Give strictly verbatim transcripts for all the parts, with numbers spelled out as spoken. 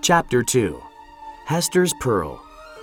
Chapter two. Hester's Pearl.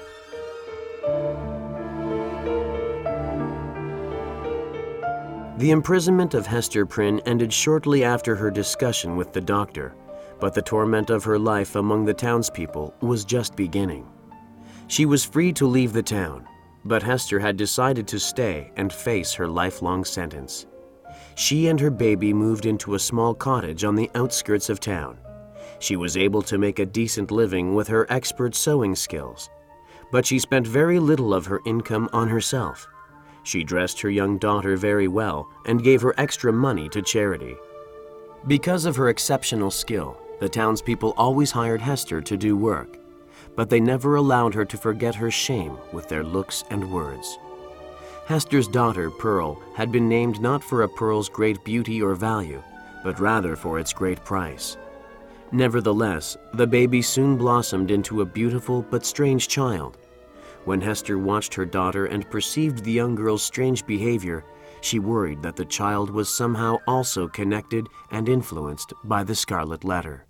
The imprisonment of Hester Prynne ended shortly after her discussion with the doctor, but the torment of her life among the townspeople was just beginning. She was free to leave the town, but Hester had decided to stay and face her lifelong sentence. She and her baby moved into a small cottage on the outskirts of town. She was able to make a decent living with her expert sewing skills, but she spent very little of her income on herself. She dressed her young daughter very well and gave her extra money to charity. Because of her exceptional skill, the townspeople always hired Hester to do work, but they never allowed her to forget her shame with their looks and words. Hester's daughter, Pearl, had been named not for a pearl's great beauty or value, but rather for its great price. Nevertheless, the baby soon blossomed into a beautiful but strange child. When Hester watched her daughter and perceived the young girl's strange behavior, she worried that the child was somehow also connected and influenced by the Scarlet Letter.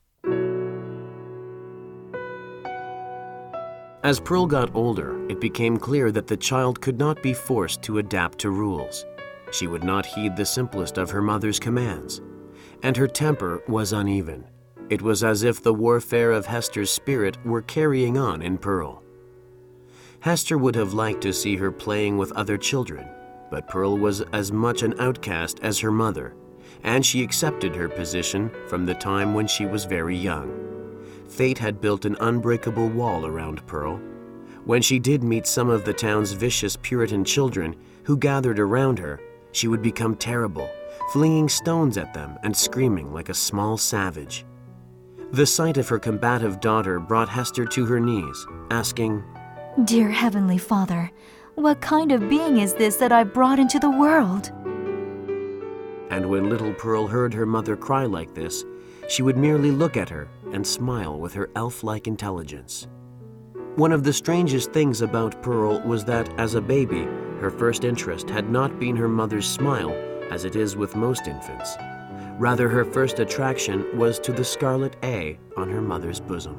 As Pearl got older, it became clear that the child could not be forced to adapt to rules. She would not heed the simplest of her mother's commands, and her temper was uneven. It was as if the warfare of Hester's spirit were carrying on in Pearl. Hester would have liked to see her playing with other children, but Pearl was as much an outcast as her mother, and she accepted her position from the time when she was very young. Fate had built an unbreakable wall around Pearl. When she did meet some of the town's vicious Puritan children who gathered around her, she would become terrible, flinging stones at them and screaming like a small savage. The sight of her combative daughter brought Hester to her knees, asking, "Dear Heavenly Father, what kind of being is this that I brought into the world?" And when little Pearl heard her mother cry like this, she would merely look at her and smile with her elf-like intelligence. One of the strangest things about Pearl was that, as a baby, her first interest had not been her mother's smile, as it is with most infants. Rather, her first attraction was to the scarlet A on her mother's bosom.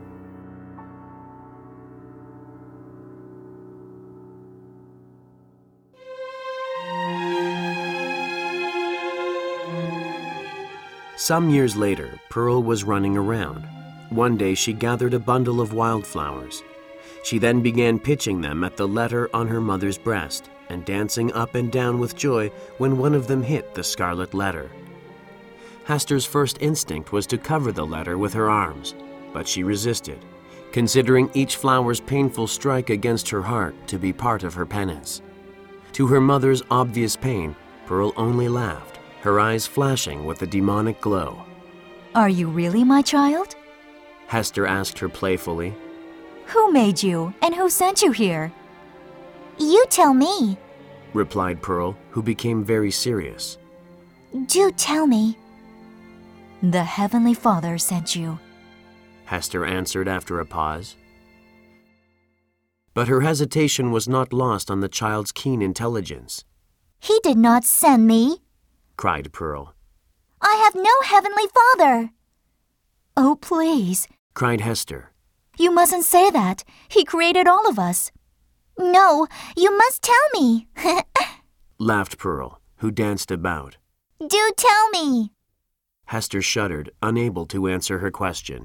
Some years later, Pearl was running around. One day she gathered a bundle of wildflowers. She then began pitching them at the letter on her mother's breast and dancing up and down with joy when one of them hit the scarlet letter. Hester's first instinct was to cover the letter with her arms, but she resisted, considering each flower's painful strike against her heart to be part of her penance. To her mother's obvious pain, Pearl only laughed, her eyes flashing with a demonic glow. "Are you really my child?" Hester asked her playfully. "Who made you, and who sent you here?" "You tell me," replied Pearl, who became very serious. "Do tell me." "The Heavenly Father sent you," Hester answered after a pause. But her hesitation was not lost on the child's keen intelligence. "He did not send me," cried Pearl. "I have no Heavenly Father." "Oh, please," cried Hester. "You mustn't say that. He created all of us." "No, you must tell me," laughed Pearl, who danced about. "Do tell me." Hester shuddered, unable to answer her question.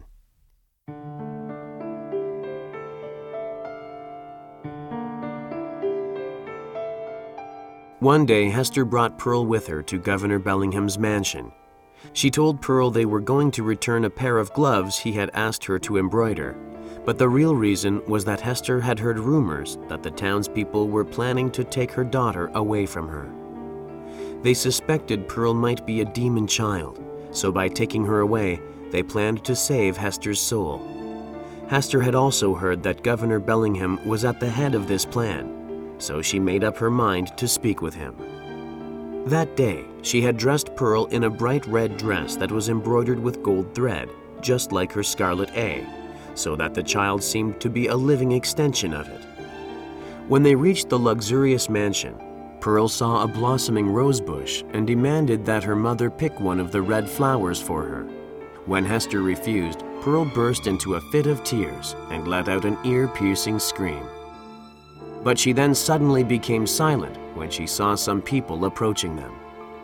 One day, Hester brought Pearl with her to Governor Bellingham's mansion. She told Pearl they were going to return a pair of gloves he had asked her to embroider, but the real reason was that Hester had heard rumors that the townspeople were planning to take her daughter away from her. They suspected Pearl might be a demon child, so by taking her away, they planned to save Hester's soul. Hester had also heard that Governor Bellingham was at the head of this plan, so she made up her mind to speak with him. That day, she had dressed Pearl in a bright red dress that was embroidered with gold thread, just like her Scarlet A, so that the child seemed to be a living extension of it. When they reached the luxurious mansion, Pearl saw a blossoming rose bush and demanded that her mother pick one of the red flowers for her. When Hester refused, Pearl burst into a fit of tears and let out an ear-piercing scream. But she then suddenly became silent when she saw some people approaching them.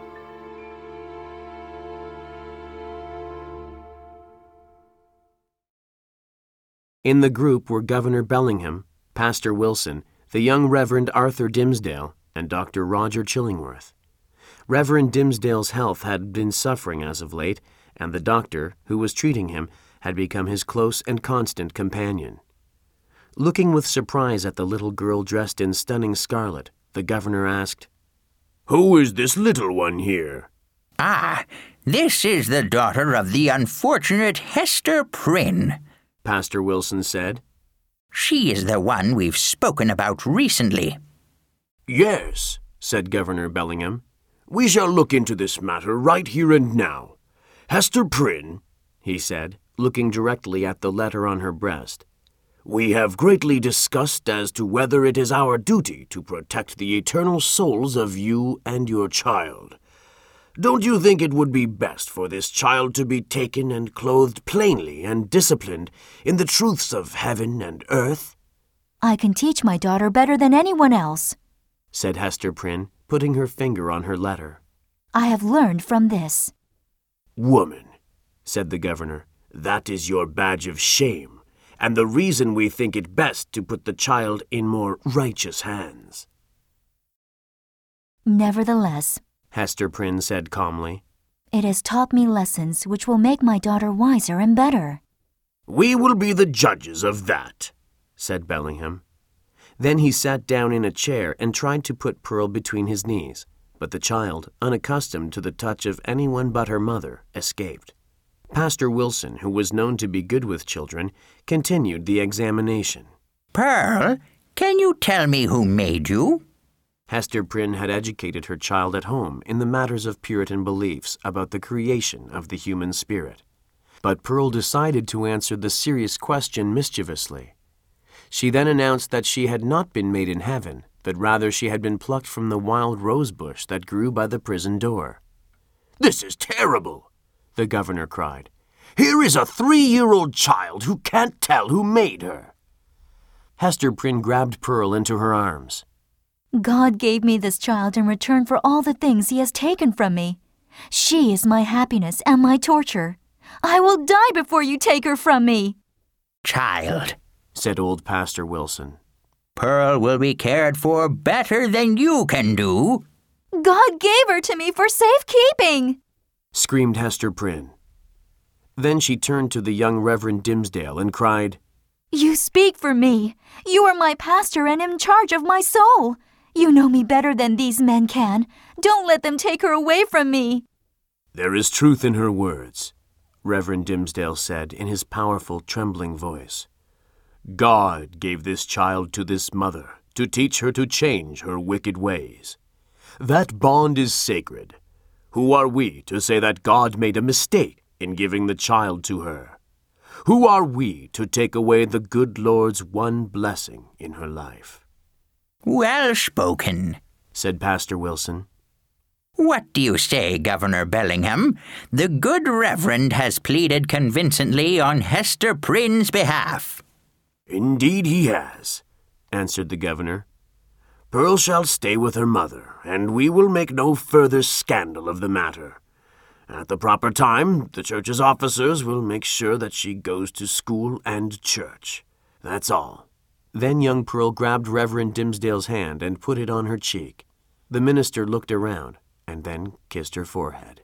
In the group were Governor Bellingham, Pastor Wilson, the young Reverend Arthur Dimsdale, and Doctor Roger Chillingworth. Reverend Dimsdale's health had been suffering as of late, and the doctor, who was treating him, had become his close and constant companion. Looking with surprise at the little girl dressed in stunning scarlet, the governor asked, "Who is this little one here?" "Ah, this is the daughter of the unfortunate Hester Prynne," Pastor Wilson said. "She is the one we've spoken about recently." "Yes," said Governor Bellingham. "We shall look into this matter right here and now. Hester Prynne," he said, looking directly at the letter on her breast, "we have greatly discussed as to whether it is our duty to protect the eternal souls of you and your child. Don't you think it would be best for this child to be taken and clothed plainly and disciplined in the truths of heaven and earth?" I can teach my daughter better than anyone else, said Hester Prynne, putting her finger on her letter. I have learned from this. "Woman," said the governor, "that is your badge of shame, and the reason we think it best to put the child in more righteous hands." Nevertheless, Hester Prynne said calmly, it has taught me lessons which will make my daughter wiser and better. "We will be the judges of that," said Bellingham. Then he sat down in a chair and tried to put Pearl between his knees, but the child, unaccustomed to the touch of anyone but her mother, escaped. Pastor Wilson, who was known to be good with children, continued the examination. "Pearl, can you tell me who made you?" Hester Prynne had educated her child at home in the matters of Puritan beliefs about the creation of the human spirit. But Pearl decided to answer the serious question mischievously. She then announced that she had not been made in heaven, but rather she had been plucked from the wild rose bush that grew by the prison door. "This is terrible," the governor cried. "Here is a three-year-old child who can't tell who made her." Hester Prynne grabbed Pearl into her arms. God gave me this child in return for all the things he has taken from me. She is my happiness and my torture. I will die before you take her from me. "Child," said old Pastor Wilson, "Pearl will be cared for better than you can do." God gave her to me for safekeeping, screamed Hester Prynne. Then she turned to the young Reverend Dimsdale and cried, You speak for me. You are my pastor and in charge of my soul. You know me better than these men can. Don't let them take her away from me. "There is truth in her words," Reverend Dimsdale said in his powerful, trembling voice. "God gave this child to this mother to teach her to change her wicked ways. That bond is sacred. Who are we to say that God made a mistake in giving the child to her? Who are we to take away the good Lord's one blessing in her life?" "Well spoken," said Pastor Wilson. "What do you say, Governor Bellingham? The good Reverend has pleaded convincingly on Hester Prynne's behalf." "Indeed he has," answered the governor. "Pearl shall stay with her mother, and we will make no further scandal of the matter. At the proper time, the church's officers will make sure that she goes to school and church. That's all." Then young Pearl grabbed Reverend Dimsdale's hand and put it on her cheek. The minister looked around and then kissed her forehead.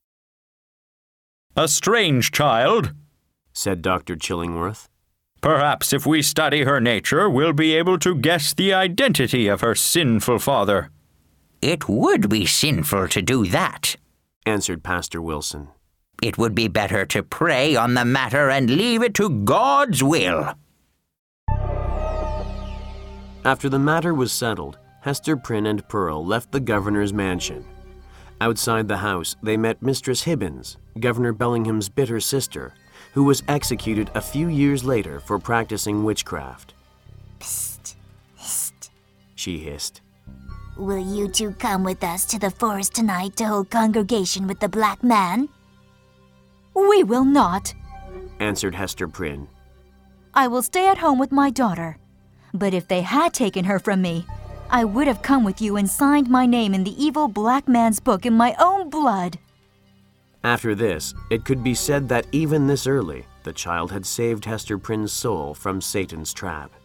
"A strange child," said Doctor Chillingworth. "Perhaps if we study her nature, we'll be able to guess the identity of her sinful father." "It would be sinful to do that," answered Pastor Wilson. "It would be better to pray on the matter and leave it to God's will." After the matter was settled, Hester Prynne and Pearl left the governor's mansion. Outside the house, they met Mistress Hibbins, Governor Bellingham's bitter sister, who was executed a few years later for practicing witchcraft. Psst, psst. She hissed. Will you two come with us to the forest tonight to hold congregation with the black man? We will not. answered Hester Prynne. I will stay at home with my daughter. But if they had taken her from me, I would have come with you and signed my name in the evil black man's book in my own blood. After this, it could be said that even this early, the child had saved Hester Prynne's soul from Satan's trap.